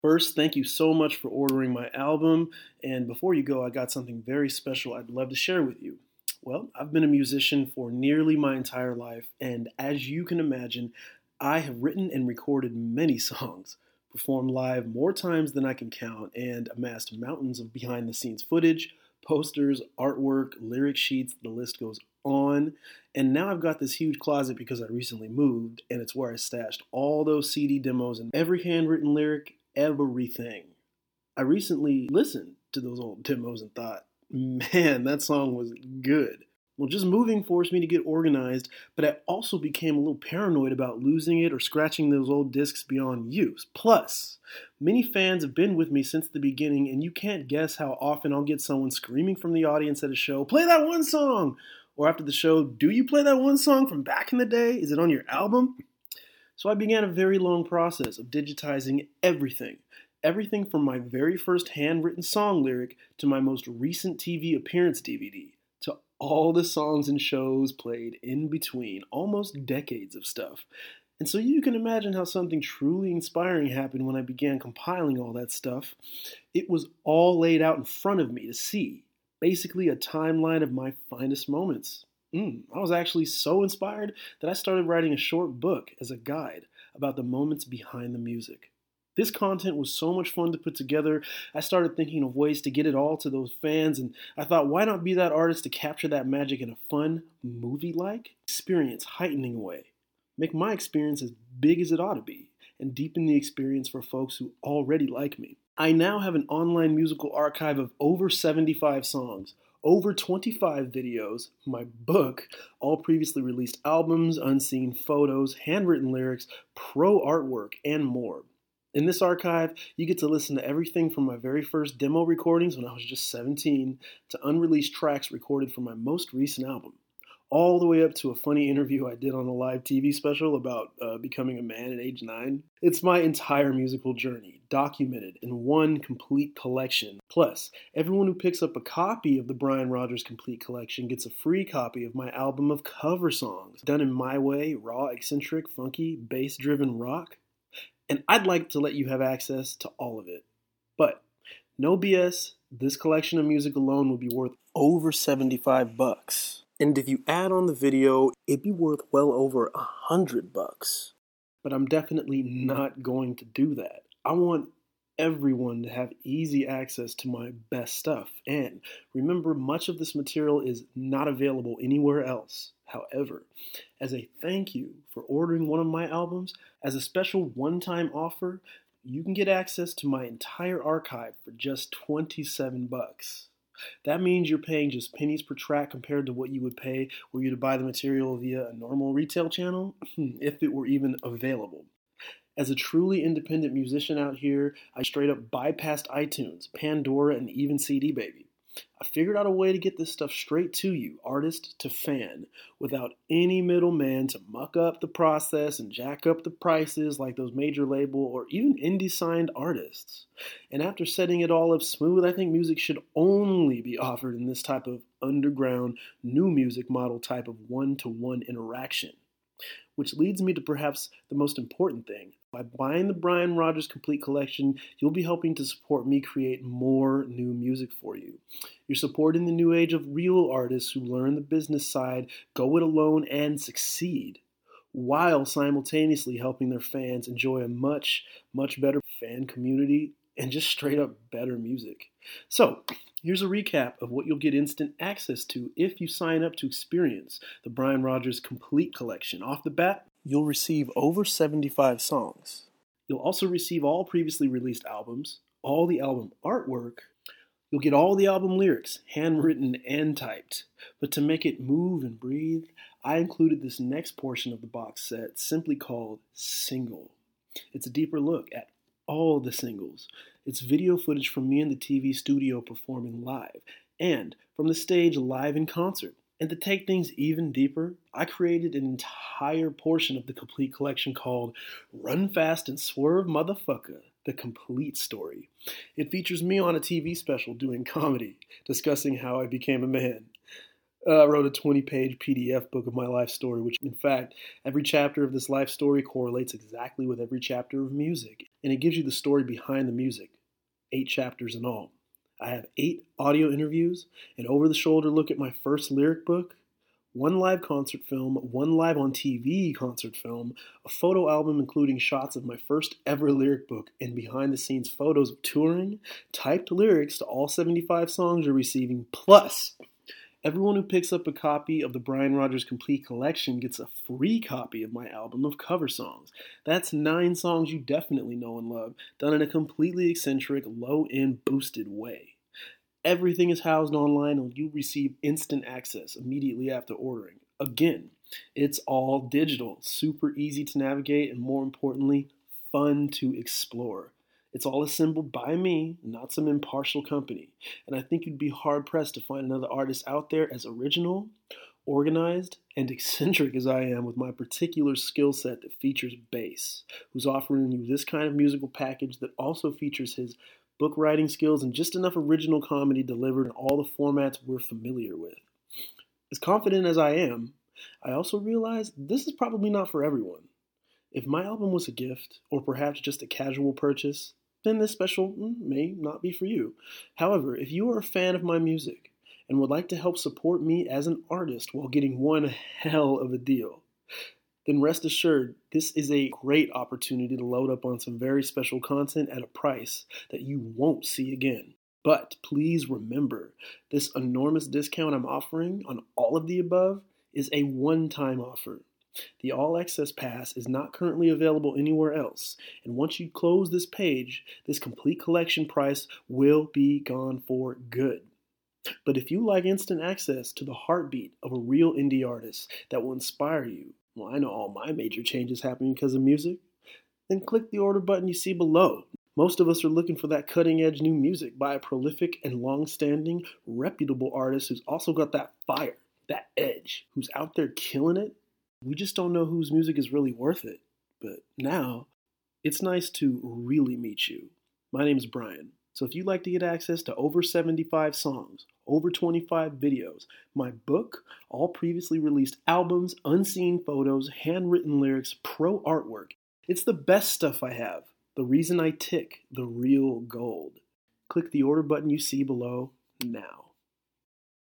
First, thank you so much for ordering my album. And before you go, I got something very special I'd love to share with you. Well, I've been a musician for nearly my entire life, and as you can imagine, I have written and recorded many songs, performed live more times than I can count, and amassed mountains of behind the scenes footage, posters, artwork, lyric sheets, the list goes on. And now I've got this huge closet because I recently moved, and it's where I stashed all those CD demos and every handwritten lyric, everything. I recently listened to those old demos and thought, man, that song was good. Well, just moving forced me to get organized, but I also became a little paranoid about losing it or scratching those old discs beyond use. Plus, many fans have been with me since the beginning, and you can't guess how often I'll get someone screaming from the audience at a show, "Play that one song!" Or after the show, "Do you play that one song from back in the day? Is it on your album?" So I began a very long process of digitizing everything. Everything from my very first handwritten song lyric to my most recent TV appearance DVD, to all the songs and shows played in between, almost decades of stuff. And so you can imagine how something truly inspiring happened when I began compiling all that stuff. It was all laid out in front of me to see, basically a timeline of my finest moments. I was actually so inspired that I started writing a short book as a guide about the moments behind the music. This content was so much fun to put together, I started thinking of ways to get it all to those fans, and I thought, why not be that artist to capture that magic in a fun, movie-like, experience heightening way? Make my experience as big as it ought to be, and deepen the experience for folks who already like me. I now have an online musical archive of over 75 songs, over 25 videos, my book, all previously released albums, unseen photos, handwritten lyrics, pro artwork, and more. In this archive, you get to listen to everything from my very first demo recordings when I was just 17 to unreleased tracks recorded for my most recent album, all the way up to a funny interview I did on a live TV special about becoming a man at age 9. It's my entire musical journey, documented in one complete collection. Plus, everyone who picks up a copy of the Brian Rogers Complete Collection gets a free copy of my album of cover songs, done in my way, raw, eccentric, funky, bass-driven rock. And I'd like to let you have access to all of it. But, no BS, this collection of music alone would be worth over $75. And if you add on the video, it'd be worth well over $100. But I'm definitely not going to do that. I want everyone to have easy access to my best stuff. And remember, much of this material is not available anywhere else. However, as a thank you for ordering one of my albums, as a special one-time offer, you can get access to my entire archive for just $27. That means you're paying just pennies per track compared to what you would pay were you to buy the material via a normal retail channel, if it were even available. As a truly independent musician out here, I straight up bypassed iTunes, Pandora, and even CD Baby. I figured out a way to get this stuff straight to you, artist to fan, without any middleman to muck up the process and jack up the prices like those major label or even indie signed artists. And after setting it all up smooth, I think music should only be offered in this type of underground, new music model type of one-to-one interaction. Which leads me to perhaps the most important thing. By buying the Brian Rogers Complete Collection, you'll be helping to support me create more new music for you. You're supporting the new age of real artists who learn the business side, go it alone, and succeed, while simultaneously helping their fans enjoy a much, much better fan community and just straight up better music. So, here's a recap of what you'll get instant access to if you sign up to experience the Brian Rogers Complete Collection. Off the bat, you'll receive over 75 songs. You'll also receive all previously released albums, all the album artwork. You'll get all the album lyrics, handwritten and typed. But to make it move and breathe, I included this next portion of the box set simply called Single. It's a deeper look at all the singles. It's video footage from me in the TV studio performing live, and from the stage live in concert. And to take things even deeper, I created an entire portion of the complete collection called Run Fast and Swerve Motherfucker, the complete story. It features me on a TV special doing comedy, discussing how I became a man. I wrote a 20-page PDF book of my life story, which, in fact, every chapter of this life story correlates exactly with every chapter of music. and it gives you the story behind the music, 8 chapters in all. I have 8 audio interviews, an over-the-shoulder look at my first lyric book, 1 live concert film, 1 live on TV concert film, a photo album including shots of my first ever lyric book, and behind-the-scenes photos of touring, typed lyrics to all 75 songs you're receiving, plus everyone who picks up a copy of the Brian Rogers Complete Collection gets a free copy of my album of cover songs. That's 9 songs you definitely know and love, done in a completely eccentric, low-end, boosted way. Everything is housed online and you receive instant access immediately after ordering. Again, it's all digital, super easy to navigate, and more importantly, fun to explore. It's all assembled by me, not some impartial company. And I think you'd be hard-pressed to find another artist out there as original, organized, and eccentric as I am with my particular skill set that features bass, who's offering you this kind of musical package that also features his book writing skills and just enough original comedy delivered in all the formats we're familiar with. As confident as I am, I also realize this is probably not for everyone. If my album was a gift, or perhaps just a casual purchase, then this special may not be for you. However, if you are a fan of my music and would like to help support me as an artist while getting one hell of a deal, then rest assured this is a great opportunity to load up on some very special content at a price that you won't see again. But please remember, this enormous discount I'm offering on all of the above is a one-time offer. The All Access Pass is not currently available anywhere else, and once you close this page, this complete collection price will be gone for good. But if you like instant access to the heartbeat of a real indie artist that will inspire you, well, I know all my major changes happening because of music, then click the order button you see below. Most of us are looking for that cutting-edge new music by a prolific and long-standing, reputable artist who's also got that fire, that edge, who's out there killing it. We just don't know whose music is really worth it. But now, it's nice to really meet you. My name is Brian. So if you'd like to get access to over 75 songs, over 25 videos, my book, all previously released albums, unseen photos, handwritten lyrics, pro artwork, it's the best stuff I have. The reason I tick, the real gold. Click the order button you see below now.